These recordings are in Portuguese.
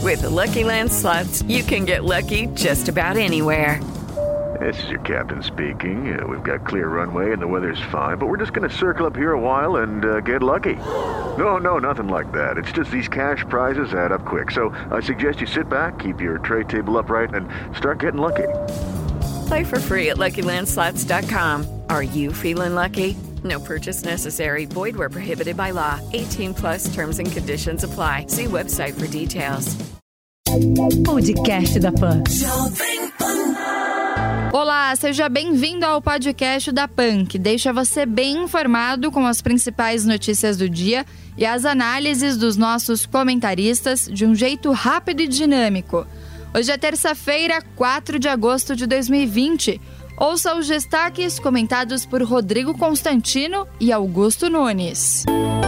With the Lucky Land Slots, you can get lucky just about anywhere. This is your captain speaking. We've got clear runway and the weather's fine, but we're just going to circle up here a while and get lucky. No, nothing like that. It's just these cash prizes add up quick. So I suggest you sit back, keep your tray table upright, and start getting lucky. Play for free at LuckyLandSlots.com. Are you feeling lucky? No purchase necessary. Void where prohibited by law. 18+ terms and conditions apply. See website for details. Podcast da PAN. Olá, seja bem-vindo ao podcast da PAN, que deixa você bem informado com as principais notícias do dia e as análises dos nossos comentaristas de um jeito rápido e dinâmico. Hoje é terça-feira, 4 de agosto de 2020. Ouça os destaques comentados por Rodrigo Constantino e Augusto Nunes.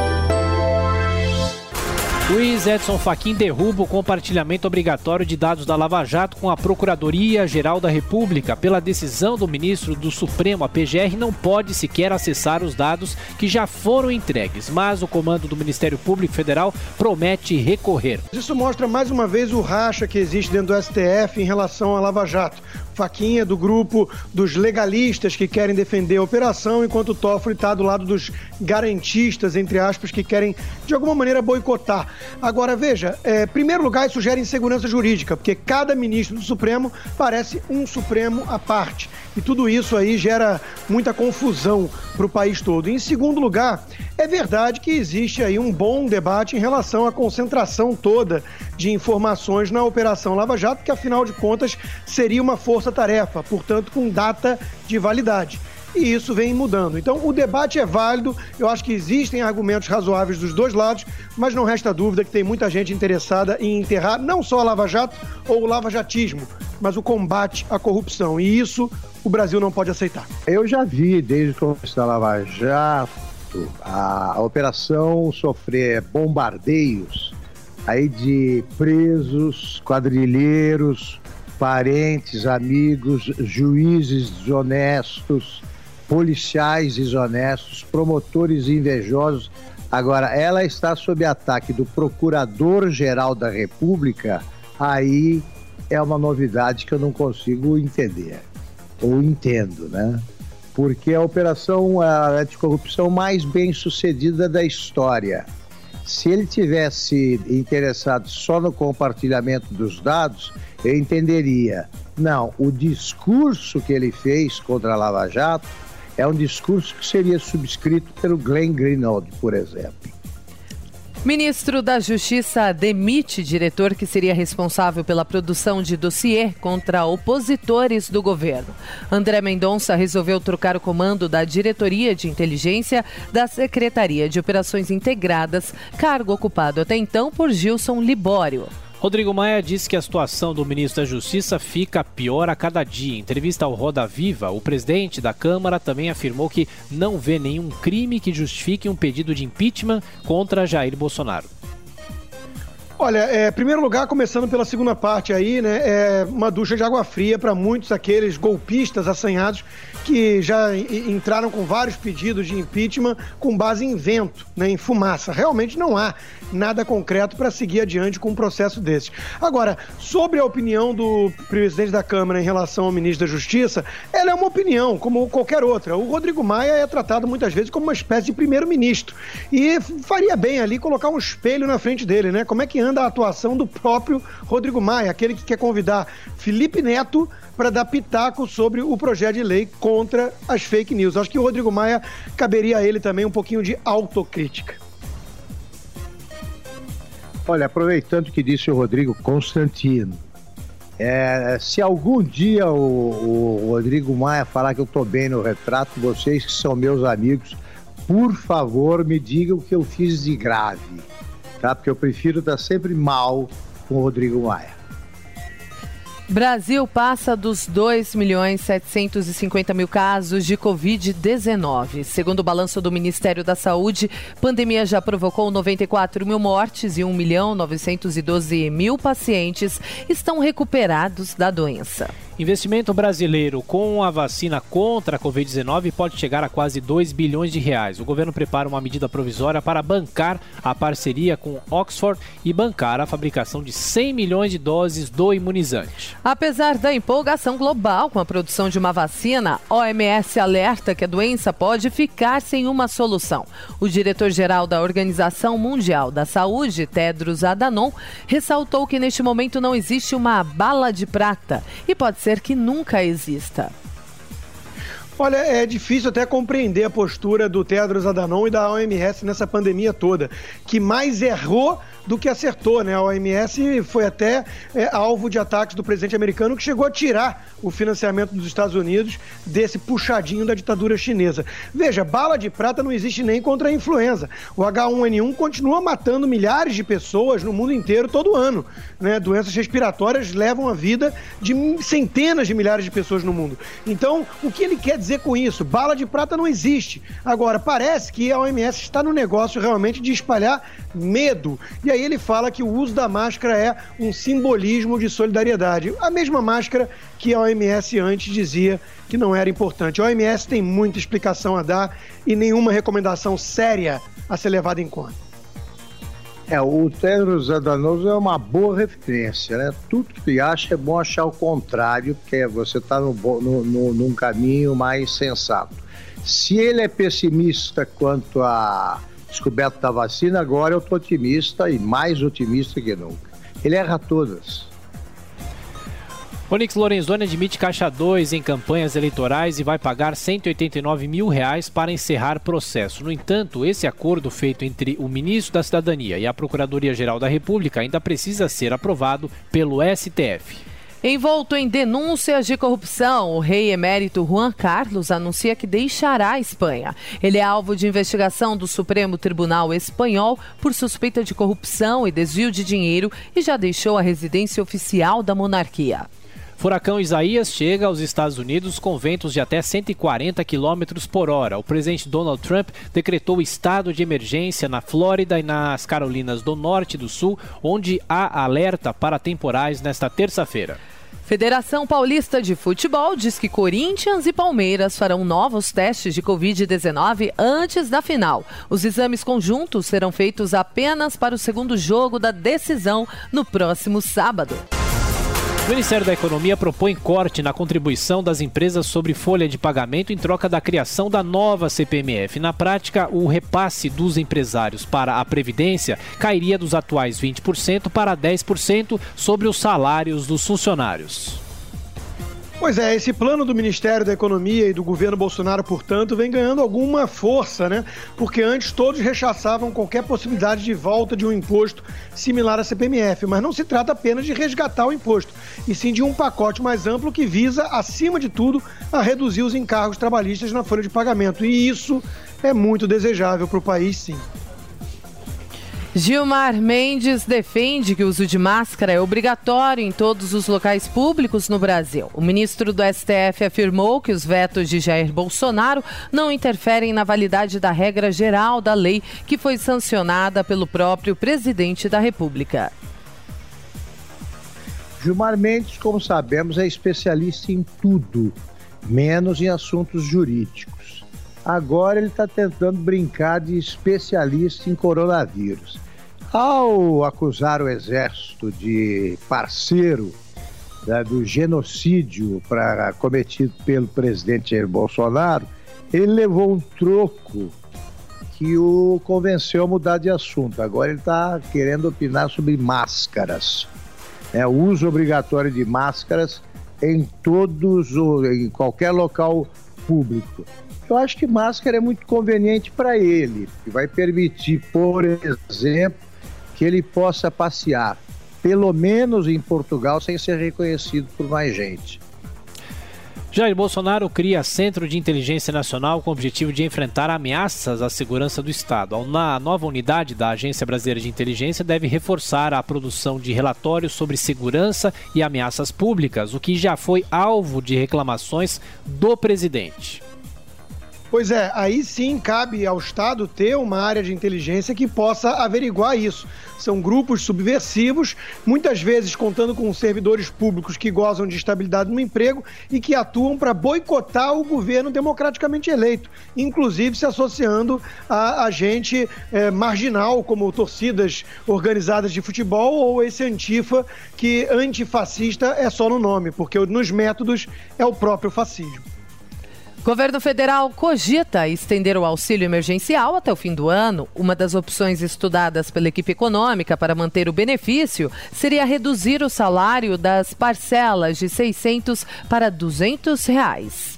Luiz Edson Fachin derruba o compartilhamento obrigatório de dados da Lava Jato com a Procuradoria-Geral da República. Pela decisão do ministro do Supremo, a PGR não pode sequer acessar os dados que já foram entregues, mas o comando do Ministério Público Federal promete recorrer. Isso mostra mais uma vez o racha que existe dentro do STF em relação à Lava Jato. Fachin é do grupo dos legalistas que querem defender a operação, enquanto o Toffoli está do lado dos garantistas, entre aspas, que querem, de alguma maneira, boicotar. Agora, veja, em primeiro lugar, isso gera insegurança jurídica, porque cada ministro do Supremo parece um Supremo à parte. E tudo isso aí gera muita confusão para o país todo. Em segundo lugar, é verdade que existe aí um bom debate em relação à concentração toda de informações na Operação Lava Jato, que afinal de contas seria uma força-tarefa, portanto com data de validade. E isso vem mudando. Então o debate é válido, eu acho que existem argumentos razoáveis dos dois lados, mas não resta dúvida que tem muita gente interessada em enterrar não só a Lava Jato ou o lavajatismo, mas o combate à corrupção. E isso o Brasil não pode aceitar. Eu já vi desde o começo da Lava Jato a operação sofrer bombardeios aí de presos, quadrilheiros, parentes, amigos, juízes desonestos, policiais desonestos, promotores invejosos. Agora, ela está sob ataque do Procurador-Geral da República, aí é uma novidade que eu não consigo entender, ou entendo, né? Porque a operação anticorrupção mais bem sucedida da história. Se ele tivesse interessado só no compartilhamento dos dados, eu entenderia. Não, o discurso que ele fez contra a Lava Jato é um discurso que seria subscrito pelo Glenn Greenwald, por exemplo. Ministro da Justiça demite diretor que seria responsável pela produção de dossiê contra opositores do governo. André Mendonça resolveu trocar o comando da Diretoria de Inteligência da Secretaria de Operações Integradas, cargo ocupado até então por Gilson Libório. Rodrigo Maia disse que a situação do ministro da Justiça fica pior a cada dia. Em entrevista ao Roda Viva, o presidente da Câmara também afirmou que não vê nenhum crime que justifique um pedido de impeachment contra Jair Bolsonaro. Olha, em primeiro lugar, começando pela segunda parte aí, né, é uma ducha de água fria para muitos daqueles golpistas assanhados que já entraram com vários pedidos de impeachment com base em vento, né, em fumaça. Realmente não há nada concreto para seguir adiante com um processo desses. Agora, sobre a opinião do presidente da Câmara em relação ao ministro da Justiça, ela é uma opinião, como qualquer outra. O Rodrigo Maia é tratado muitas vezes como uma espécie de primeiro-ministro e faria bem ali colocar um espelho na frente dele, né? Como é que anda a atuação do próprio Rodrigo Maia, aquele que quer convidar Felipe Neto para dar pitaco sobre o projeto de lei contra as fake news. Acho que o Rodrigo Maia caberia a ele também um pouquinho de autocrítica. Olha, aproveitando o que disse o Rodrigo Constantino, se algum dia o Rodrigo Maia falar que eu estou bem no retrato, vocês que são meus amigos, por favor, me digam o que eu fiz de grave, tá? Porque eu prefiro estar sempre mal com o Rodrigo Maia. Brasil passa dos 2.750.000 casos de Covid-19. Segundo o balanço do Ministério da Saúde, a pandemia já provocou 94 mil mortes e 1.912.000 pacientes estão recuperados da doença. Investimento brasileiro com a vacina contra a Covid-19 pode chegar a quase 2 bilhões de reais. O governo prepara uma medida provisória para bancar a parceria com Oxford e bancar a fabricação de 100 milhões de doses do imunizante. Apesar da empolgação global com a produção de uma vacina, a OMS alerta que a doença pode ficar sem uma solução. O diretor-geral da Organização Mundial da Saúde, Tedros Adhanom, ressaltou que neste momento não existe uma bala de prata e pode ser que nunca exista. Olha, é difícil até compreender a postura do Tedros Adhanom e da OMS nessa pandemia toda, que mais errou do que acertou, né? A OMS foi até alvo de ataques do presidente americano, que chegou a tirar o financiamento dos Estados Unidos desse puxadinho da ditadura chinesa. Veja, bala de prata não existe nem contra a influenza. O H1N1 continua matando milhares de pessoas no mundo inteiro todo ano, né? Doenças respiratórias levam a vida de centenas de milhares de pessoas no mundo. Então, o que ele quer dizer com isso? Bala de prata não existe. Agora, parece que a OMS está no negócio realmente de espalhar medo. E aí ele fala que o uso da máscara é um simbolismo de solidariedade. A mesma máscara que a OMS antes dizia que não era importante. A OMS tem muita explicação a dar e nenhuma recomendação séria a ser levada em conta. O Tedros Adhanom é uma boa referência, né? Tudo que acha é bom achar o contrário, porque você está num caminho mais sensato. Se ele é pessimista quanto à descoberta da vacina, agora eu estou otimista e mais otimista que nunca. Ele erra todas. Onyx Lorenzoni admite caixa 2 em campanhas eleitorais e vai pagar R$189 mil para encerrar processo. No entanto, esse acordo feito entre o ministro da Cidadania e a Procuradoria-Geral da República ainda precisa ser aprovado pelo STF. Envolto em denúncias de corrupção, o rei emérito Juan Carlos anuncia que deixará a Espanha. Ele é alvo de investigação do Supremo Tribunal Espanhol por suspeita de corrupção e desvio de dinheiro e já deixou a residência oficial da monarquia. Furacão Isaías chega aos Estados Unidos com ventos de até 140 km por hora. O presidente Donald Trump decretou estado de emergência na Flórida e nas Carolinas do Norte e do Sul, onde há alerta para temporais nesta terça-feira. Federação Paulista de Futebol diz que Corinthians e Palmeiras farão novos testes de Covid-19 antes da final. Os exames conjuntos serão feitos apenas para o segundo jogo da decisão no próximo sábado. O Ministério da Economia propõe corte na contribuição das empresas sobre folha de pagamento em troca da criação da nova CPMF. Na prática, o repasse dos empresários para a Previdência cairia dos atuais 20% para 10% sobre os salários dos funcionários. Pois é, esse plano do Ministério da Economia e do governo Bolsonaro, portanto, vem ganhando alguma força, né? Porque antes todos rechaçavam qualquer possibilidade de volta de um imposto similar à CPMF, mas não se trata apenas de resgatar o imposto, e sim de um pacote mais amplo que visa, acima de tudo, a reduzir os encargos trabalhistas na folha de pagamento. E isso é muito desejável para o país, sim. Gilmar Mendes defende que o uso de máscara é obrigatório em todos os locais públicos no Brasil. O ministro do STF afirmou que os vetos de Jair Bolsonaro não interferem na validade da regra geral da lei, que foi sancionada pelo próprio presidente da República. Gilmar Mendes, como sabemos, é especialista em tudo, menos em assuntos jurídicos. Agora ele está tentando brincar de especialista em coronavírus. Ao acusar o Exército de parceiro do genocídio cometido pelo presidente Jair Bolsonaro, ele levou um troco que o convenceu a mudar de assunto. Agora ele está querendo opinar sobre máscaras. O uso obrigatório de máscaras em qualquer local público. Eu acho que máscara é muito conveniente para ele, que vai permitir, por exemplo, que ele possa passear, pelo menos em Portugal, sem ser reconhecido por mais gente. Jair Bolsonaro cria Centro de Inteligência Nacional com o objetivo de enfrentar ameaças à segurança do Estado. A nova unidade da Agência Brasileira de Inteligência deve reforçar a produção de relatórios sobre segurança e ameaças públicas, o que já foi alvo de reclamações do presidente. Pois é, aí sim cabe ao Estado ter uma área de inteligência que possa averiguar isso. São grupos subversivos, muitas vezes contando com servidores públicos que gozam de estabilidade no emprego e que atuam para boicotar o governo democraticamente eleito, inclusive se associando a gente marginal, como torcidas organizadas de futebol ou esse antifa que antifascista é só no nome, porque nos métodos é o próprio fascismo. Governo federal cogita estender o auxílio emergencial até o fim do ano. Uma das opções estudadas pela equipe econômica para manter o benefício seria reduzir o salário das parcelas de R$600 para R$200.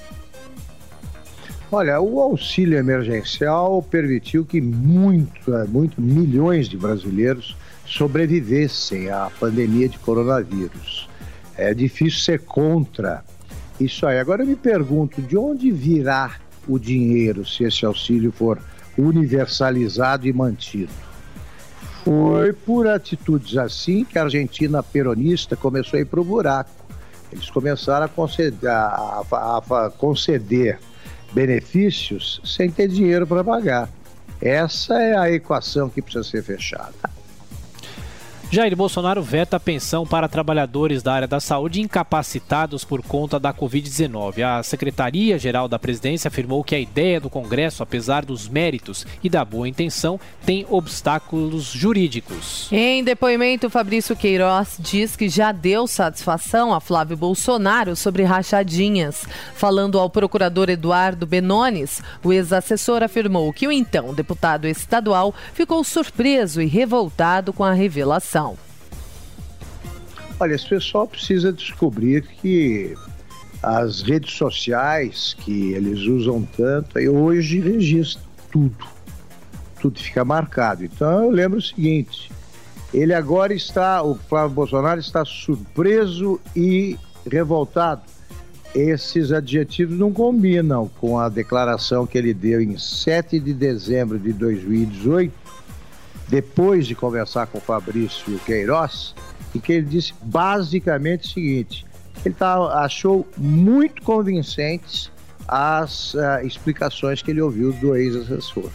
Olha, o auxílio emergencial permitiu que milhões de brasileiros sobrevivessem à pandemia de coronavírus. É difícil ser contra isso aí. Agora eu me pergunto, de onde virá o dinheiro se esse auxílio for universalizado e mantido? Foi por atitudes assim que a Argentina peronista começou a ir para o buraco. Eles começaram a conceder benefícios sem ter dinheiro para pagar. Essa é a equação que precisa ser fechada. Jair Bolsonaro veta a pensão para trabalhadores da área da saúde incapacitados por conta da Covid-19. A Secretaria-Geral da Presidência afirmou que a ideia do Congresso, apesar dos méritos e da boa intenção, tem obstáculos jurídicos. Em depoimento, Fabrício Queiroz diz que já deu satisfação a Flávio Bolsonaro sobre rachadinhas. Falando ao procurador Eduardo Benones, o ex-assessor afirmou que o então deputado estadual ficou surpreso e revoltado com a revelação. Olha, esse pessoal precisa descobrir que as redes sociais que eles usam tanto, hoje registram tudo fica marcado. Então eu lembro o seguinte, o Flávio Bolsonaro está surpreso e revoltado. Esses adjetivos não combinam com a declaração que ele deu em 7 de dezembro de 2018, depois de conversar com o Fabrício Queiroz, e que ele disse basicamente o seguinte: ele achou muito convincentes as explicações que ele ouviu do ex-assessor.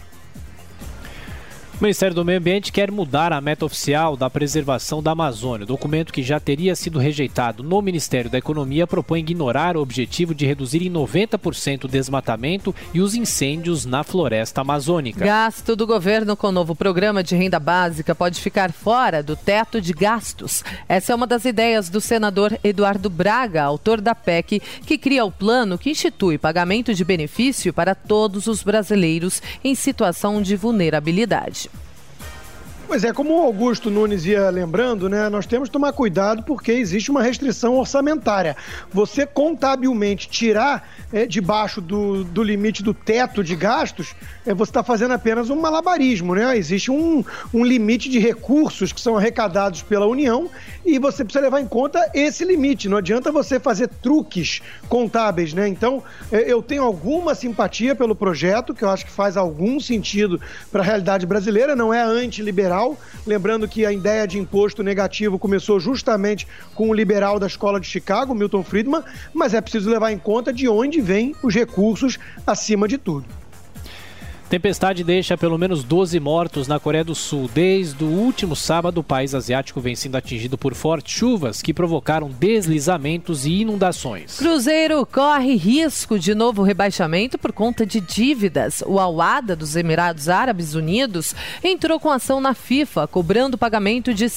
O Ministério do Meio Ambiente quer mudar a meta oficial da preservação da Amazônia. O documento, que já teria sido rejeitado no Ministério da Economia, propõe ignorar o objetivo de reduzir em 90% o desmatamento e os incêndios na floresta amazônica. Gasto do governo com o novo programa de renda básica pode ficar fora do teto de gastos. Essa é uma das ideias do senador Eduardo Braga, autor da PEC, que cria o plano que institui pagamento de benefício para todos os brasileiros em situação de vulnerabilidade. Pois é, como o Augusto Nunes ia lembrando, né, nós temos que tomar cuidado porque existe uma restrição orçamentária. Você contabilmente tirar debaixo do limite do teto de gastos, você está fazendo apenas um malabarismo, né? Existe um limite de recursos que são arrecadados pela União e você precisa levar em conta esse limite. Não adianta você fazer truques contábeis, né? Então, eu tenho alguma simpatia pelo projeto, que eu acho que faz algum sentido para a realidade brasileira, não é antiliberal. Lembrando que a ideia de imposto negativo começou justamente com o liberal da Escola de Chicago, Milton Friedman, mas é preciso levar em conta de onde vêm os recursos acima de tudo. Tempestade deixa pelo menos 12 mortos na Coreia do Sul. Desde o último sábado, o país asiático vem sendo atingido por fortes chuvas que provocaram deslizamentos e inundações. Cruzeiro corre risco de novo rebaixamento por conta de dívidas. O Al-Wahda dos Emirados Árabes Unidos entrou com ação na FIFA, cobrando pagamento de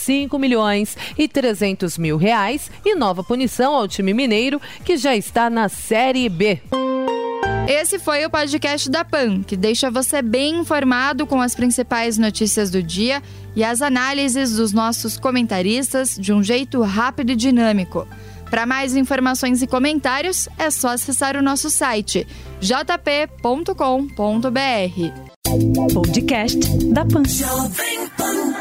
R$5.300.000 e nova punição ao time mineiro, que já está na Série B. Esse foi o podcast da PAN, que deixa você bem informado com as principais notícias do dia e as análises dos nossos comentaristas de um jeito rápido e dinâmico. Para mais informações e comentários, é só acessar o nosso site jp.com.br. Podcast da PAN.